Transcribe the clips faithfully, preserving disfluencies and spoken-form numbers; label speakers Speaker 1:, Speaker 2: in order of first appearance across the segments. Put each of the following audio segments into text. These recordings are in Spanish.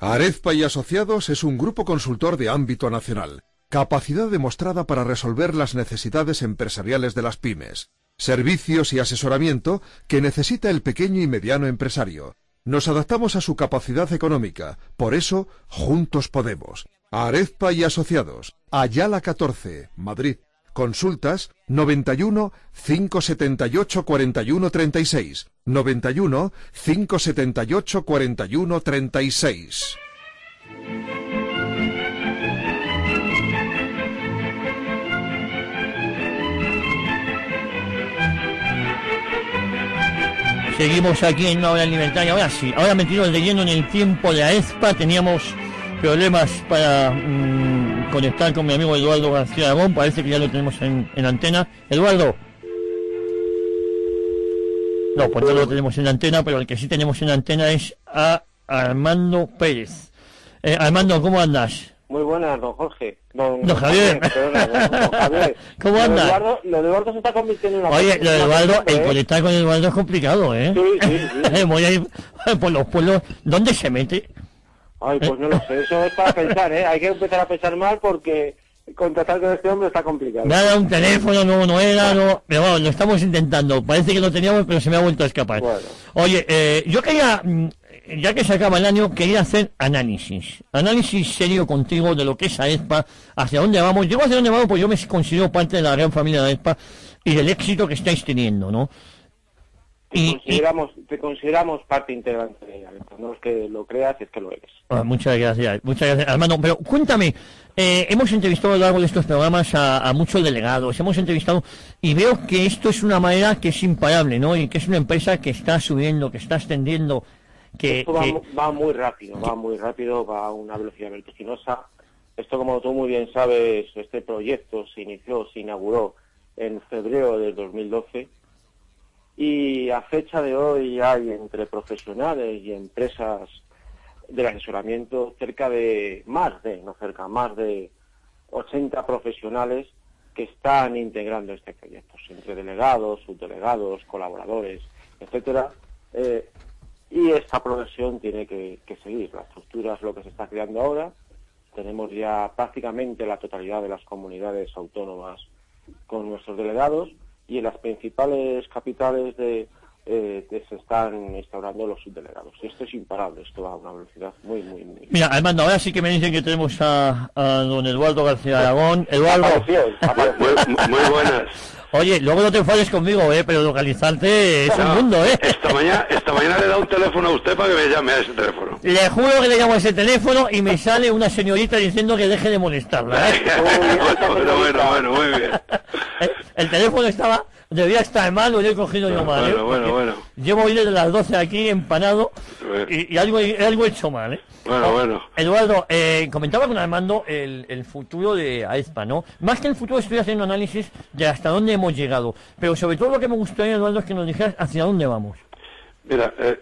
Speaker 1: Arespa y Asociados es un grupo consultor de ámbito nacional. Capacidad demostrada para resolver las necesidades empresariales de las pymes. Servicios y asesoramiento que necesita el pequeño y mediano empresario. Nos adaptamos a su capacidad económica. Por eso, juntos podemos. Arespa y Asociados. Ayala catorce, Madrid. Consultas noventa y uno, cinco setenta y ocho, cuarenta y uno, treinta y seis. noventa y uno, cinco setenta y ocho, cuarenta y uno, treinta y seis.
Speaker 2: Seguimos aquí en una hora alimentaria. Ahora sí, ahora metidos de lleno en el tiempo de Aespa. Teníamos problemas para mmm, conectar con mi amigo Eduardo García Aragón. Parece que ya lo tenemos en, en antena. Eduardo. No, pues no lo tenemos en antena, pero el que sí tenemos en antena es a Armando Pérez. Eh, Armando, ¿cómo andas?
Speaker 3: Muy buenas, don Jorge. Don,
Speaker 2: don Javier.
Speaker 3: Perdona, don, don Javier.
Speaker 2: ¿Cómo andas?
Speaker 3: Eduardo, lo de Eduardo se está convirtiendo en una...
Speaker 2: Oye, lo de Eduardo,
Speaker 3: ¿eh?
Speaker 2: el conectar con Eduardo es complicado, ¿eh?
Speaker 3: Sí, sí, sí.
Speaker 2: Voy a ir por los pueblos. ¿Dónde se mete?
Speaker 3: Ay, pues no lo sé. Eso es para pensar, ¿eh? Hay que empezar a pensar mal porque contactar con este hombre está complicado.
Speaker 2: Nada, un teléfono, no, no era, no... Pero bueno, lo estamos intentando. Parece que lo teníamos, pero se me ha vuelto a escapar.
Speaker 3: Bueno.
Speaker 2: Oye, eh, yo quería... Ya que se acaba el año, quería hacer análisis. Análisis serio contigo de lo que es Aespa, hacia dónde vamos. Digo hacia dónde vamos, pues yo me considero parte de la gran familia de Aespa y del éxito que estáis teniendo, ¿no?
Speaker 3: Te
Speaker 2: Y,
Speaker 3: consideramos, y... te consideramos parte integrante de ella. No es que lo creas, es que lo eres.
Speaker 2: Ah, muchas gracias, muchas gracias, Armando. Pero cuéntame, eh, hemos entrevistado a lo largo de estos programas a, a muchos delegados, hemos entrevistado y veo que esto es una manera que es imparable, ¿no? Y que es una empresa que está subiendo, que está extendiendo. Que,
Speaker 3: Esto va,
Speaker 2: que...
Speaker 3: va muy rápido, va muy rápido, va a una velocidad vertiginosa. Esto, como tú muy bien sabes, este proyecto se inició, se inauguró en febrero del dos mil doce y a fecha de hoy hay entre profesionales y empresas del asesoramiento cerca de, más de, no cerca, más de ochenta profesionales que están integrando este proyecto, entre delegados, subdelegados, colaboradores, etcétera. Eh, Y esta progresión tiene que, que seguir. La estructura es lo que se está creando ahora. Tenemos ya prácticamente la totalidad de las comunidades autónomas con nuestros delegados y en las principales capitales de, eh, de se están instaurando los subdelegados. Y esto es imparable, esto va a una velocidad muy, muy, muy...
Speaker 2: Mira, Armando, ahora sí que me dicen que tenemos a, a don Eduardo García Aragón. Eduardo.
Speaker 3: Apareció, apareció.
Speaker 4: Muy, muy buenas.
Speaker 2: Oye, luego no te enfades conmigo, ¿eh? Pero localizarte es
Speaker 4: No,
Speaker 2: un mundo, ¿eh?
Speaker 4: Esta mañana, esta mañana le he dado un teléfono a usted para que me llame a ese teléfono.
Speaker 2: Le juro que le llamo a ese teléfono y me sale una señorita diciendo que deje de molestarla, ¿eh?
Speaker 4: bueno, bueno, bueno, muy bien.
Speaker 2: El, el teléfono estaba... Debía estar mal, lo he cogido yo mal, ¿eh?
Speaker 4: Bueno, bueno, bueno.
Speaker 2: Llevo hoy desde las doce aquí empanado y, y algo, algo he hecho mal, ¿eh?
Speaker 4: Bueno,
Speaker 2: oh,
Speaker 4: bueno.
Speaker 2: Eduardo, eh, comentaba con Armando el, el futuro de Aespa, ¿no? Más que el futuro estoy haciendo análisis de hasta dónde hemos llegado. Pero sobre todo lo que me gustaría, Eduardo, es que nos dijeras hacia dónde vamos.
Speaker 4: Mira, eh,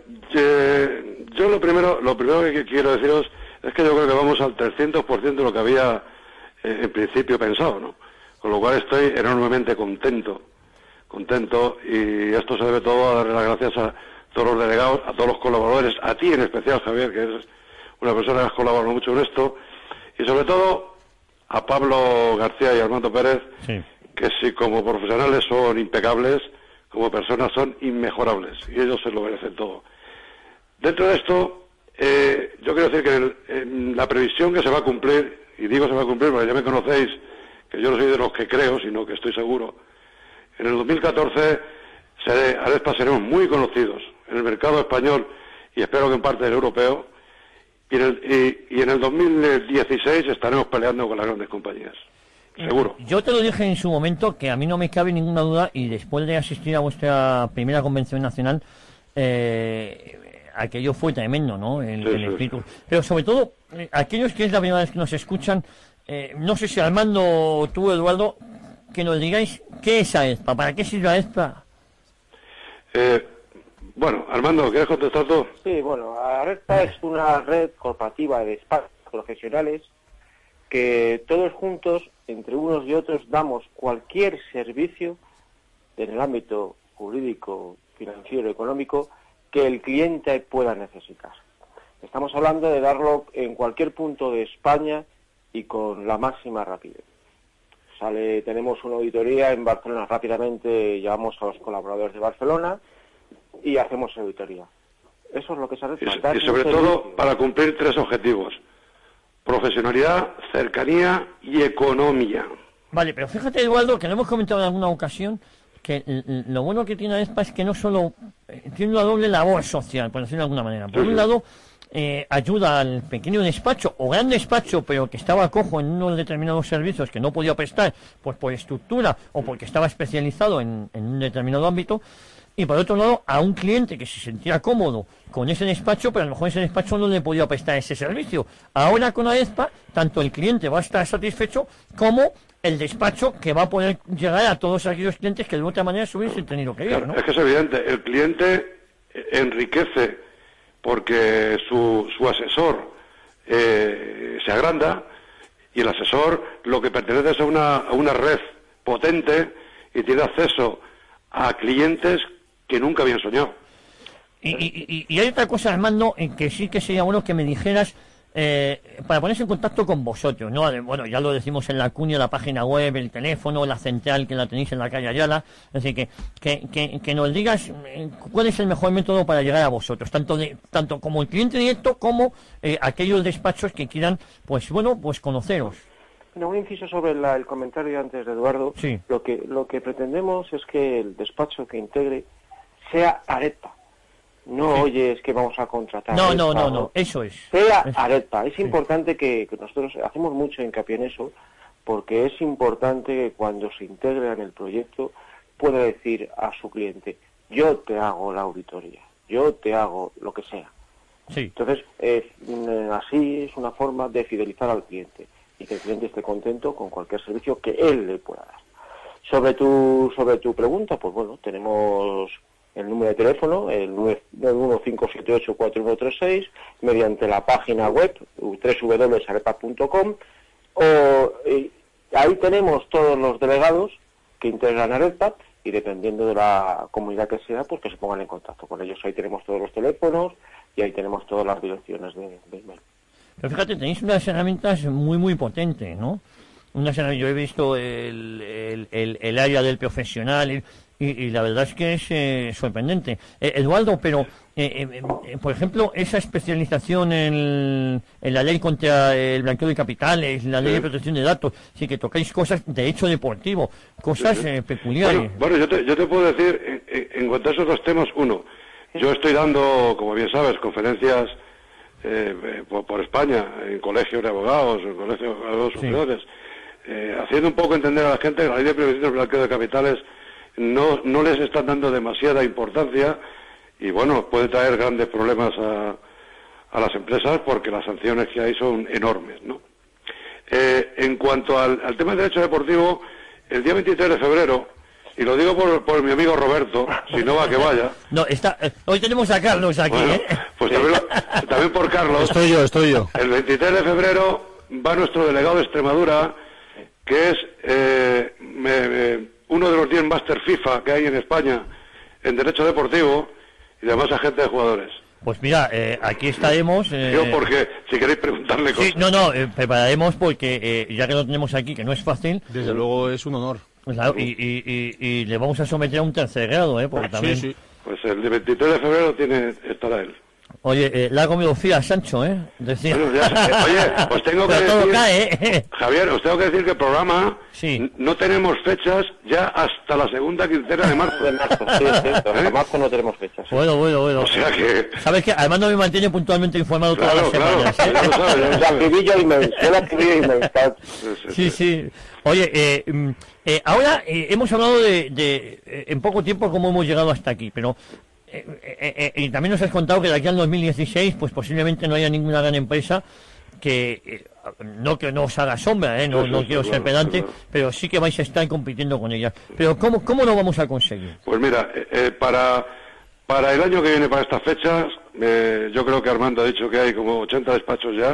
Speaker 4: eh, yo lo primero, lo primero que quiero deciros es que yo creo que vamos al trescientos por ciento de lo que había eh, en principio pensado, ¿no? Con lo cual estoy enormemente contento. contento y esto se debe todo a darle las gracias a todos los delegados, a todos los colaboradores, a ti en especial, Javier, que eres una persona que has colaborado mucho en esto, y sobre todo a Pablo García y Armando Pérez, sí, que si como profesionales son impecables, como personas son inmejorables, y ellos se lo merecen todo. Dentro de esto, eh, yo quiero decir que en, en la previsión que se va a cumplir, y digo se va a cumplir porque ya me conocéis, que yo no soy de los que creo, sino que estoy seguro. En el dos mil catorce, seré, Aespa seremos muy conocidos en el mercado español y espero que en parte del europeo, y en el, y, y en el dos mil dieciséis estaremos peleando con las grandes compañías. Seguro.
Speaker 2: Yo te lo dije en su momento, que a mí no me cabe ninguna duda, y después de asistir a vuestra primera convención nacional, eh, aquello fue tremendo, ¿no? El,
Speaker 4: sí,
Speaker 2: el
Speaker 4: sí,
Speaker 2: espíritu.
Speaker 4: sí.
Speaker 2: Pero sobre todo, eh, aquellos que es la primera vez que nos escuchan, eh, no sé si Armando, tú, Eduardo, que nos digáis qué es Aespa, ¿para qué sirve Aespa?
Speaker 4: Eh, bueno, Armando, ¿quieres contestar tú?
Speaker 3: Sí, bueno, Aespa es una red corporativa de espacios profesionales que todos juntos, entre unos y otros, damos cualquier servicio en el ámbito jurídico, financiero, económico, que el cliente pueda necesitar. Estamos hablando de darlo en cualquier punto de España y con la máxima rapidez. Sale, tenemos una auditoría en Barcelona rápidamente, llamamos a los colaboradores de Barcelona y hacemos auditoría. Eso es lo que se hace.
Speaker 4: Y, y sobre todo para cumplir tres objetivos: profesionalidad, cercanía y economía.
Speaker 2: Vale, pero fíjate, Eduardo, que lo hemos comentado en alguna ocasión, que lo bueno que tiene Aespa es que no solo eh, tiene una doble labor social, por decirlo de alguna manera. Por un lado, eh, ayuda al pequeño despacho o gran despacho, pero que estaba cojo en unos determinados servicios que no podía prestar, pues por estructura o porque estaba especializado en, en un determinado ámbito. Y por otro lado, a un cliente que se sentía cómodo con ese despacho, pero a lo mejor ese despacho no le podía prestar ese servicio. Ahora con Aespa, tanto el cliente va a estar satisfecho como el despacho, que va a poder llegar a todos aquellos clientes que de otra manera se hubiesen tenido que ir, ¿no?
Speaker 4: Es que es evidente, el cliente enriquece porque su, su asesor eh, se agranda, y el asesor lo que pertenece es a una, a una red potente y tiene acceso a clientes que nunca habían soñado.
Speaker 2: Y, y, y hay otra cosa, Armando, en que sí que sería bueno que me dijeras, eh, para ponerse en contacto con vosotros, ¿no? Bueno, ya lo decimos en la cuña, la página web, el teléfono, la central que la tenéis en la calle Ayala, es decir, que, que, que, que nos digas eh, cuál es el mejor método para llegar a vosotros, tanto de, tanto como el cliente directo como eh, aquellos despachos que quieran, pues bueno, pues conoceros.
Speaker 3: No, un inciso sobre la, el comentario antes de Eduardo.
Speaker 2: Sí.
Speaker 3: Lo que lo que pretendemos es que el despacho que integre sea Aespa. No,
Speaker 2: Sí.
Speaker 3: Oye, es que vamos a contratar.
Speaker 2: No, no,
Speaker 3: Aespa,
Speaker 2: no, no, eso es.
Speaker 3: Sea
Speaker 2: Es-
Speaker 3: Aespa. Es
Speaker 2: sí.
Speaker 3: importante que, que nosotros hacemos mucho hincapié en eso, porque es importante que cuando se integre en el proyecto pueda decir a su cliente: yo te hago la auditoría, yo te hago lo que sea.
Speaker 2: Sí.
Speaker 3: Entonces, eh, mm, así es una forma de fidelizar al cliente y que el cliente esté contento con cualquier servicio que él le pueda dar. Sobre tu sobre tu pregunta, pues bueno, tenemos el número de teléfono, el nueve uno cinco siete ocho cuatro uno tres seis, mediante la página web doble u doble u doble u punto arepa punto com, o eh, ahí tenemos todos los delegados que integran Arepa, y dependiendo de la comunidad que sea, pues que se pongan en contacto con ellos. Ahí tenemos todos los teléfonos y ahí tenemos todas las direcciones de, de email.
Speaker 2: Pero fíjate, tenéis unas herramientas muy, muy potentes, ¿no? Unas herramientas, yo he visto el, el, el, el área del profesional y, y, y la verdad es que es eh, sorprendente. Eh, Eduardo, pero, eh, eh, eh, por ejemplo, esa especialización en, en la ley contra el blanqueo de capitales, la ley
Speaker 4: Sí.
Speaker 2: de protección de datos, sí que tocáis cosas de hecho deportivo, cosas
Speaker 4: Sí, sí.
Speaker 2: eh, peculiares.
Speaker 4: Bueno, bueno, yo te, yo te puedo decir, en, en- en cuanto a esos dos temas, uno, yo estoy dando, como bien sabes, conferencias eh, eh, por, por España, en colegios de abogados, en colegios de abogados superiores, eh, haciendo un poco entender a la gente que la ley de prevención del blanqueo de capitales no, no les están dando demasiada importancia, y bueno, puede traer grandes problemas a, a las empresas porque las sanciones que hay son enormes, ¿no? Eh, en cuanto al, al tema del derecho deportivo, el día veintitrés de febrero, y lo digo por, por mi amigo Roberto, si no va que vaya,
Speaker 2: No, está, eh, hoy tenemos a Carlos aquí,
Speaker 4: bueno,
Speaker 2: ¿eh?
Speaker 4: pues también, lo- también por Carlos,
Speaker 5: Estoy yo, estoy yo.
Speaker 4: el veintitrés de febrero va nuestro delegado de Extremadura, que es eh, me- me- uno de los diez máster FIFA que hay en España en derecho deportivo, y además agente de jugadores.
Speaker 2: Pues mira, eh, aquí estaremos. Eh,
Speaker 4: Yo porque, si queréis preguntarle cosas.
Speaker 2: Sí, no, no, eh, prepararemos porque eh, ya que lo tenemos aquí, que no es fácil,
Speaker 5: Desde luego es un honor.
Speaker 2: pues, claro, y, y, y, y le vamos a someter a un tercer grado, ¿eh? Porque también...
Speaker 5: Sí, sí.
Speaker 4: Pues el veintitrés de febrero tiene, estará él.
Speaker 2: Oye, eh, la ha comido fría Sancho, ¿eh? Decía...
Speaker 4: Bueno, ya sé. Oye, os tengo que
Speaker 2: Pero todo
Speaker 4: decir,
Speaker 2: cae, ¿eh?
Speaker 4: Javier, os tengo que decir que el programa
Speaker 2: Sí.
Speaker 4: n- no tenemos fechas ya hasta la segunda quincena de marzo.
Speaker 3: De marzo, sí, es cierto. Hasta
Speaker 4: ¿Eh?
Speaker 3: marzo no tenemos fechas. ¿sí?
Speaker 2: Bueno, bueno, bueno.
Speaker 4: O sea que...
Speaker 2: ¿Sabes qué? Además no me mantiene puntualmente informado todas
Speaker 4: Claro,
Speaker 2: las
Speaker 4: claro,
Speaker 2: semanas, ¿eh?
Speaker 4: ya lo sabes, ya lo
Speaker 3: La
Speaker 4: sabes.
Speaker 3: escribí yo email, yo la escribí email. tal.
Speaker 2: Sí, sí. Oye, eh, mm, eh, ahora eh, hemos hablado de, de eh, en poco tiempo cómo hemos llegado hasta aquí, pero eh, eh, eh, y también nos has contado que de aquí al dos mil dieciséis, pues posiblemente no haya ninguna gran empresa que eh, no que no os haga sombra, ¿eh? No,
Speaker 4: Sí, sí,
Speaker 2: no
Speaker 4: sí,
Speaker 2: quiero
Speaker 4: claro,
Speaker 2: ser pedante,
Speaker 4: claro.
Speaker 2: pero sí que vais a estar compitiendo con ellas. Pero ¿cómo, cómo lo vamos a conseguir?
Speaker 4: Pues mira, eh, eh, para, para el año que viene, para estas fechas, eh, yo creo que Armando ha dicho que hay como ochenta despachos ya.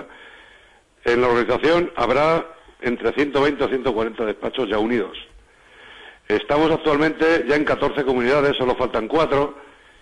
Speaker 4: En la organización habrá entre ciento veinte o ciento cuarenta despachos ya unidos. Estamos actualmente ya en catorce comunidades, solo faltan cuatro,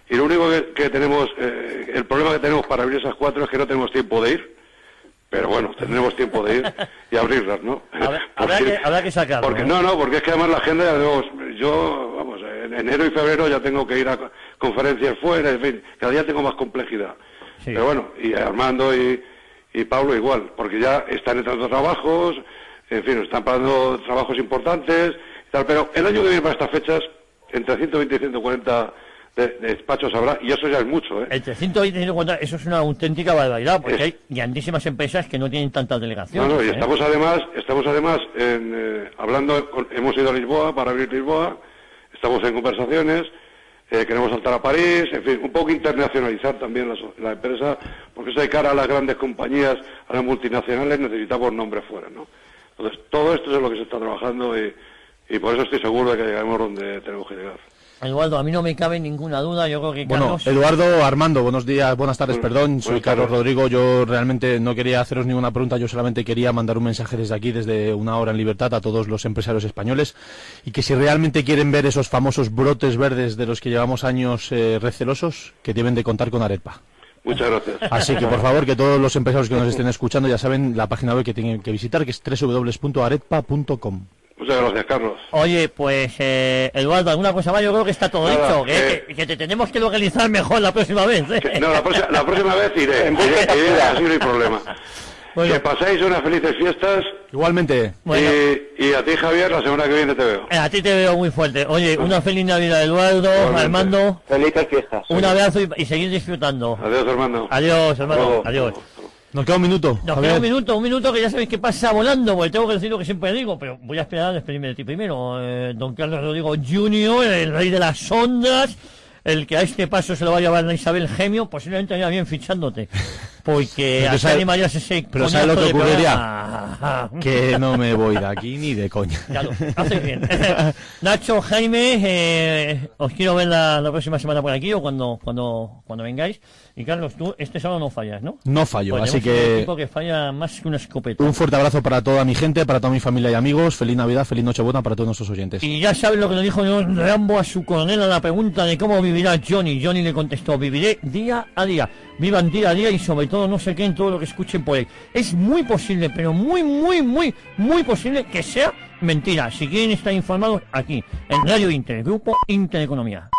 Speaker 4: y lo único que, que tenemos, eh, el problema que tenemos para abrir esas cuatro es que no tenemos tiempo de ir, pero bueno, tendremos tiempo de ir y abrirlas, ¿no?
Speaker 2: Habrá, habrá, que, habrá que sacarlo.
Speaker 4: Porque, no, no, porque es que además la agenda, ya tenemos, yo, vamos, en enero y febrero ya tengo que ir a conferencias fuera, en fin, cada día tengo más complejidad. Sí. Pero bueno, y Armando y, y Pablo igual, porque ya están entrando trabajos, en fin, están pagando trabajos importantes y tal, pero el año que viene para estas fechas, entre ciento veinte y ciento cuarenta de, de despachos habrá, y eso ya es mucho, ¿eh?
Speaker 2: Entre ciento veinte y ciento cuarenta, eso es una auténtica barbaridad, porque es... hay grandísimas empresas que no tienen tantas delegaciones.
Speaker 4: No, no, y
Speaker 2: ¿eh?
Speaker 4: estamos además, estamos además en, eh, hablando, con, hemos ido a Lisboa para abrir Lisboa, estamos en conversaciones, eh, queremos saltar a París, en fin, un poco internacionalizar también la, la empresa, porque eso de cara a las grandes compañías, a las multinacionales, necesitamos nombres fuera, ¿no? Entonces, todo esto es lo que se está trabajando y, y por eso estoy seguro de que llegaremos donde tenemos que llegar.
Speaker 2: Eduardo, a mí no me cabe ninguna duda, yo creo que
Speaker 5: bueno,
Speaker 2: Carlos...
Speaker 5: Eduardo, Armando, buenos días, buenas tardes,
Speaker 4: Bueno,
Speaker 5: perdón, soy Carlos
Speaker 4: tardes.
Speaker 5: Rodrigo, yo realmente no quería haceros ninguna pregunta, yo solamente quería mandar un mensaje desde aquí, desde Una Hora en Libertad, a todos los empresarios españoles, y que si realmente quieren ver esos famosos brotes verdes de los que llevamos años eh, recelosos, que deben de contar con Aretpa.
Speaker 4: Muchas gracias.
Speaker 5: Así que, por favor, que todos los empresarios que nos estén escuchando ya saben la página web que tienen que visitar, que es doble u doble u doble u punto aretpa punto com.
Speaker 4: Muchas gracias, Carlos.
Speaker 2: Oye, pues, eh, Eduardo, ¿alguna cosa más? Yo creo que está todo
Speaker 4: Nada,
Speaker 2: dicho, que,
Speaker 4: eh,
Speaker 2: que, que te tenemos que localizar mejor la próxima vez. ¿eh?
Speaker 4: Que, no, la próxima, la próxima vez iré, iré, iré, así no hay problema.
Speaker 2: Bueno.
Speaker 4: Que paséis unas felices fiestas.
Speaker 5: Igualmente.
Speaker 2: Bueno.
Speaker 4: Y, y a ti, Javier, la semana que viene te veo.
Speaker 2: Eh, A ti te veo muy fuerte. Oye, una feliz Navidad, Eduardo,
Speaker 4: Igualmente.
Speaker 2: Armando,
Speaker 3: Felices fiestas.
Speaker 2: un abrazo y, y seguir disfrutando.
Speaker 4: Adiós, hermano.
Speaker 2: Adiós, hermano,
Speaker 4: Luego.
Speaker 2: adiós.
Speaker 5: Nos queda un minuto.
Speaker 2: Nos
Speaker 5: Javier.
Speaker 2: queda un minuto, un minuto que ya sabéis que pasa volando, porque tengo que decir lo que siempre digo, pero voy a esperar a despedirme de ti primero. Eh, don Carlos Rodrigo junior, el rey de las ondas, el que a este paso se lo va a llevar la Isabel Gemio, posiblemente vaya bien fichándote, porque
Speaker 5: Pero
Speaker 2: hasta
Speaker 5: sabe-
Speaker 2: animarías ese
Speaker 5: pero ¿sabe lo que
Speaker 2: coñazo de
Speaker 5: ocurriría?
Speaker 2: programa.
Speaker 5: Que no me voy de aquí ni de coña.
Speaker 2: Ya lo haces bien. Nacho, Jaime, eh, os quiero ver la, la próxima semana por aquí o cuando cuando cuando vengáis. Y Carlos, tú este sábado no fallas, ¿no?
Speaker 5: No fallo,
Speaker 2: Pues
Speaker 5: así
Speaker 2: tenemos un
Speaker 5: que
Speaker 2: equipo que falla más que una escopeta.
Speaker 5: un fuerte abrazo para toda mi gente, para toda mi familia y amigos. Feliz Navidad, feliz Nochebuena para todos nuestros oyentes.
Speaker 2: Y ya saben lo que le dijo Rambo a su coronel a la pregunta de cómo vivirá Johnny. Johnny le contestó, viviré día a día. Vivan día a día y sobre todo no se queden todo lo que escuchen por ahí. Es muy posible, pero muy, muy, muy, muy posible que sea mentira. Si quieren estar informados, aquí, en Radio Inter, Grupo Intereconomía.